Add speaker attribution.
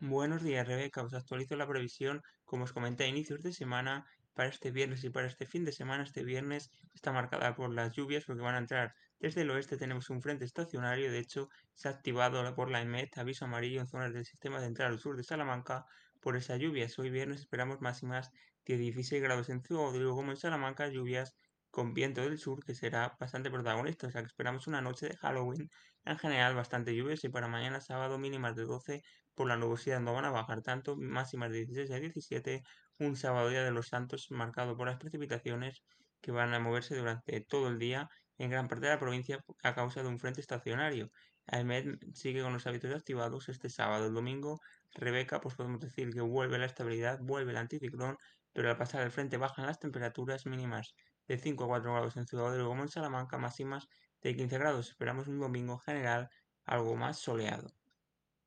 Speaker 1: Buenos días, Rebeca. Os actualizo la previsión, como os comenté a inicios de semana, para este viernes y para este fin de semana. Este viernes está marcada por las lluvias porque van a entrar desde el oeste. Tenemos un frente estacionario. De hecho, se ha activado por la EMET aviso amarillo en zonas del sistema central al sur de Salamanca por esas lluvias. Hoy viernes esperamos máximas de 16 grados en Ciudad Rodrigo como en Salamanca, lluvias con viento del sur que será bastante protagonista. O sea que esperamos una noche de Halloween en general bastante lluviosa y para mañana sábado mínimas de 12 por la nubosidad no van a bajar tanto, máximas de 16 a 17, un sábado día de los Santos marcado por las precipitaciones que van a moverse durante todo el día en gran parte de la provincia a causa de un frente estacionario. AEMET sigue con los hábitos activados este sábado. El domingo, Rebeca, pues podemos decir que vuelve la estabilidad, vuelve el anticiclón, pero al pasar el frente bajan las temperaturas mínimas de 5 a 4 grados en Ciudad Rodrigo como en Salamanca, máximas de 15 grados. Esperamos un domingo general algo más soleado.